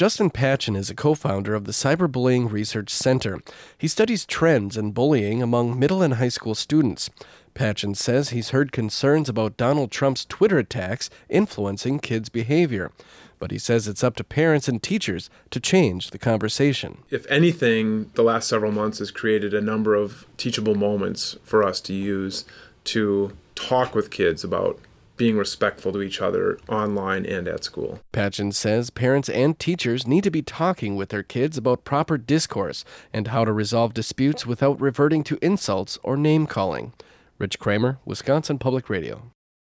Justin Patchen is a co-founder of the Cyberbullying Research Center. He studies trends in bullying among middle and high school students. Patchen says he's heard concerns about Donald Trump's Twitter attacks influencing kids' behavior. But he says it's up to parents and teachers to change the conversation. If anything, the last several months has created a number of teachable moments for us to use to talk with kids about being respectful to each other online and at school. Patchen says parents and teachers need to be talking with their kids about proper discourse and how to resolve disputes without reverting to insults or name-calling. Rich Kramer, Wisconsin Public Radio.